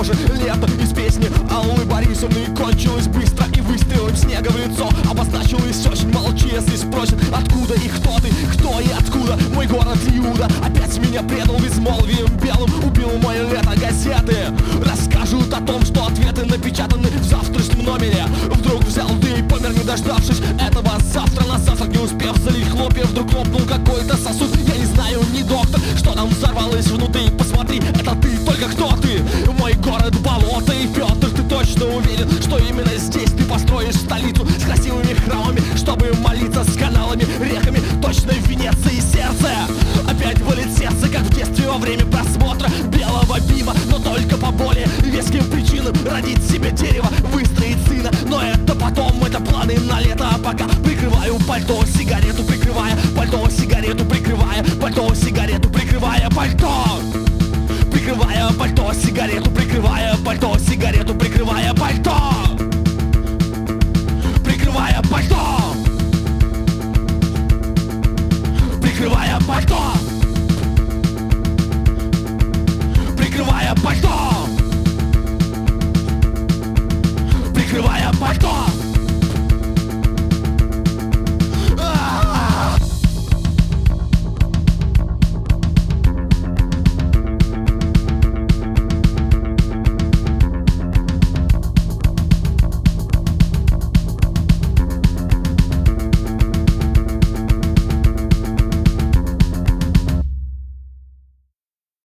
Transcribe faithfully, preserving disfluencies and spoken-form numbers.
похоже лето из песни Аллы Борисовны кончилось быстро и выстрелом снега в лицо. Обозначилось очень молчи, если спросят, откуда и кто ты, кто и откуда. Мой город Иуда опять меня предал безмолвием белым. Убил мое лето газеты. Расскажут о том, что ответы напечатаны в завтрашнем номере. Вдруг взял ты и помер, не дождавшись этого. Завтра на завтрак, не успев залить хлопья, вдруг лопнул какой-то сосуд. Я не знаю, не доктор, что там взорвалось внутри. Посмотри, это ты, только кто ты? Мой город болото и Петр, ты точно уверен, что именно здесь ты построишь столицу с красивыми храмами, чтобы молиться, с каналами, реками, точно в Венеции сердце. Опять болит сердце, как в детстве во время просмотра белого бива, но только по более веским причинам. Родить себе дерево, выстроить сына, но это потом, это планы на лето. А пока прикрываю пальто, сигарету прикрывая, пальто, сигарету прикрывая, пальто, сигарету прикрывая, пальто. Прикрывая пальто, сигарету прикрывая, пальто, сигарету прикрывая, пальто. Прикрывая пальто. Прикрывая пальто. Прикрывая пальто. Прикрывая пальто.